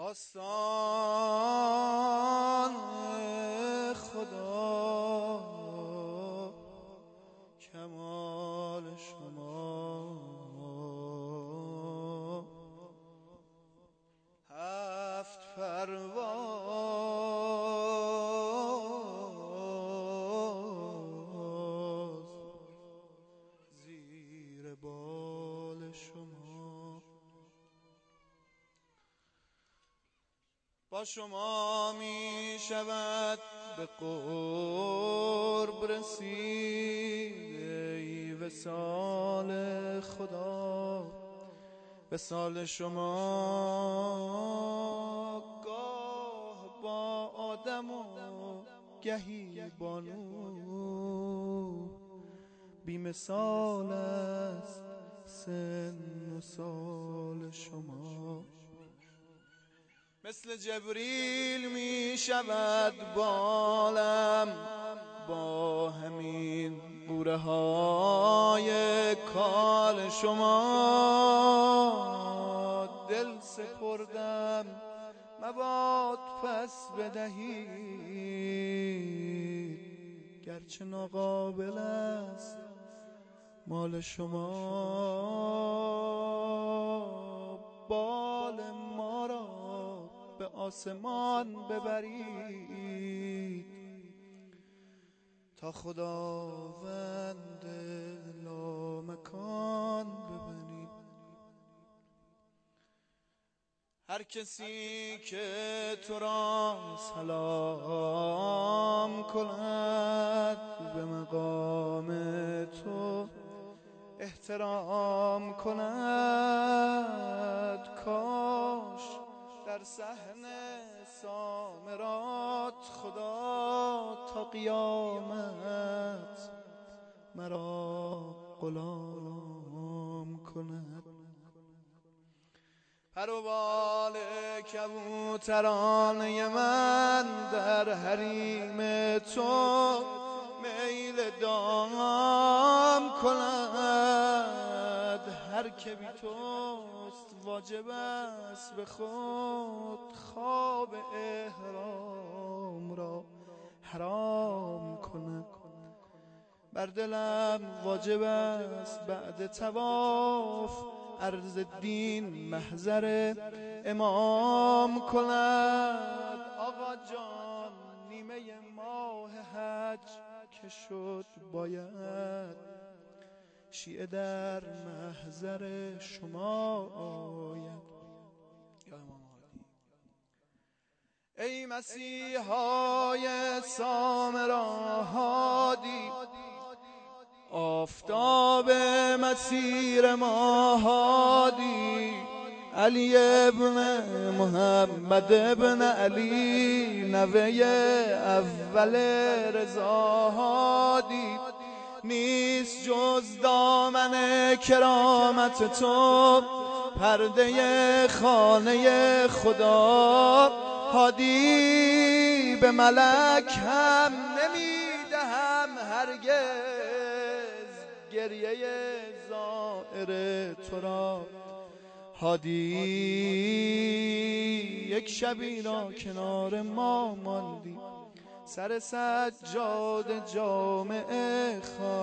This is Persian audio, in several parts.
داستان خدا کمال شما هفت پرواز زیر بال شما با شما می شود به قرب رسید ای وصال خدا وصال شما گاه با آدم و گهی با نوح بی مثال است سن و سال شما مثل جبریل می شود بالم با همین قوره های کال شما دل سپردم مباد پس بدهید گرچه ناقابل است مال شما بال ما را به آسمان ببرید تا خداوند لامکان ببینید. هر کسی که تو را سلام کند به مقام تو احترام کند کاش در صحن سامرات خدا تا قیامت مرا غلام کند. پر و بال کبوترانه من در حریم تو میل دام کند. هر که بی توست واجب است به خود خواب احرام را حرام کند. بر دلم واجب است بعد طواف عرض دین محضر امام کند. آقا جان نیمه ماه حج که شد باید شیعه در محضر شما آید. یا امام هادی ای مسیحای سامرا هادی آفتاب مسیر ما هادی علی ابن محمد ابن علی نوه اول رضا هادی نیست جز دامن کرامت تو پرده خانه خدا هادی به ملک هم نمیدهم هرگز گریه زائر تو را هادی یک شبی را کنار ما ماندی سر سجاده جامعه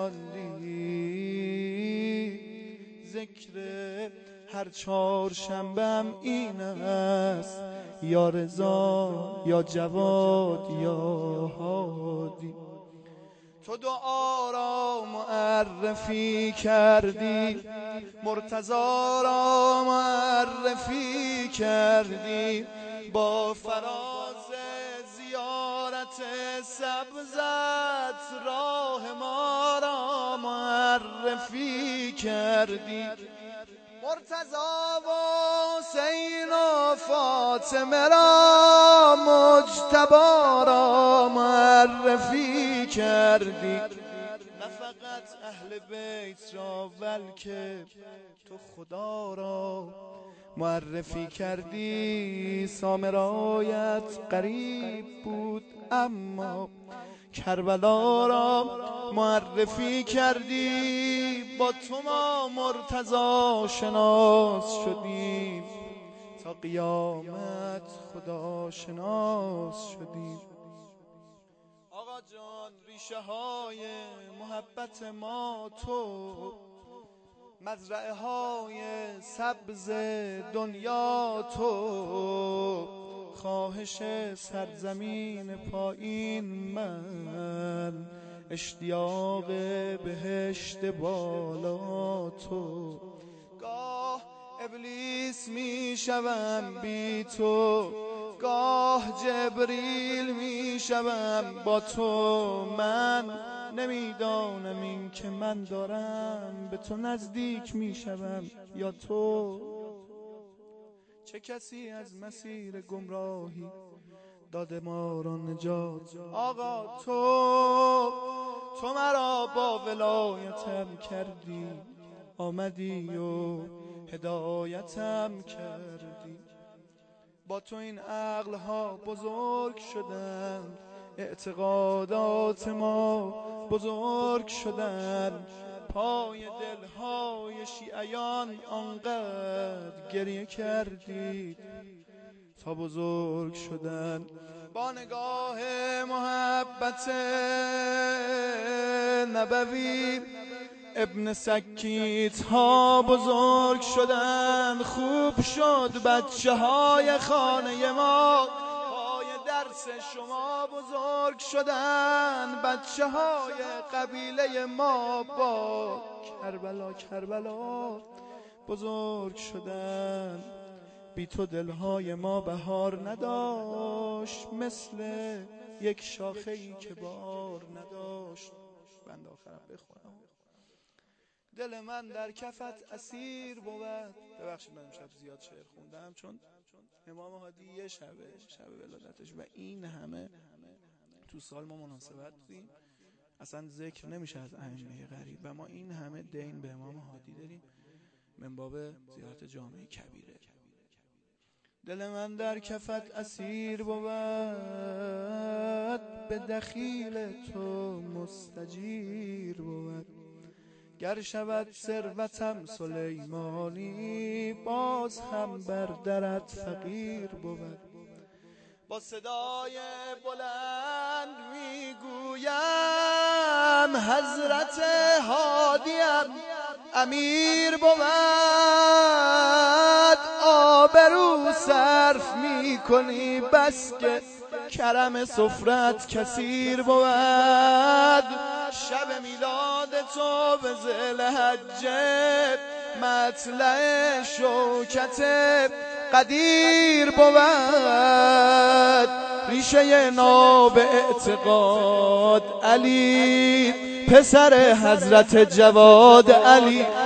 خواندی ذکر هر چهارشنبه‌ام این است یا رضا یا جواد یا هادی. تو دعا را معرفی کردی مرتضی را معرفی کردی با فراز زیارت سبزت راه ما را معرفی کردی. مرتضی و حسین و فاطمه را مجتبی را معرفی کردی. نه فقط اهل بیت را بلکه تو خدا را معرفی کردی. سامرایت قریب بود اما کربلا را معرفی کردی. با تو ما مرتضی شناس شدیم تا قیامت آشناس شدیم. آقا جان ریشه های محبت ما تو، مزرعه های سبز دنیا تو، خواهش سرزمین پایین من، اشتیاق بهشت بالا تو. گاه ابلیس می شوم بی تو، گاه جبریل می شوم با تو. من نمیدانم این که من دارم به تو نزدیک می شوم یا تو. چه کسی از مسیر گمراهی داده ما را نجات؟ آقا تو مرا با ولایتم کردی، آمدی و هدایتم کردی. با تو این عقلها بزرگ شدند، اعتقادات ما بزرگ شدند. پای دلهای شیعیان آنقدر گریه کردید تا بزرگ شدن. با نگاه محبت نبوی ابن سکیت ها بزرگ شدن. خوب شد بچه های خانه ما پای درس شما بزرگ شدن. بچه های قبیله ما با کربلا بزرگ شدن. بی تو دلهای ما بهار نداشت، مثل یک شاخه‌ای که بار نداشت. بند آخرم بخونم. دل من در کفت اسیر بود. ببخشید من امشب زیاد شعر خوندم، چون امام هادی یه شب ولادتش و این همه تو سال ما مناسبت داریم، اصلا ذکر نمیشه از ائمه غریب و ما این همه دین به امام هادی داریم من باب زیارت جامعه کبیره. دل من در کفت اسیر بود، به دخیل تو مستجیر بود. گر شود ثروتم سلیمانی، باز هم بر درت فقیر بود. با صدای بلند میگویم حضرت هادیم امیر بود. آبرو صرف میکنی بس که کرم سفرت کثیر بود. شب میلاد تو به ذوالحجه مطلع شوکت قدیر بود. ریشه ناب اعتقاد علی، پسر حضرت جواد علی.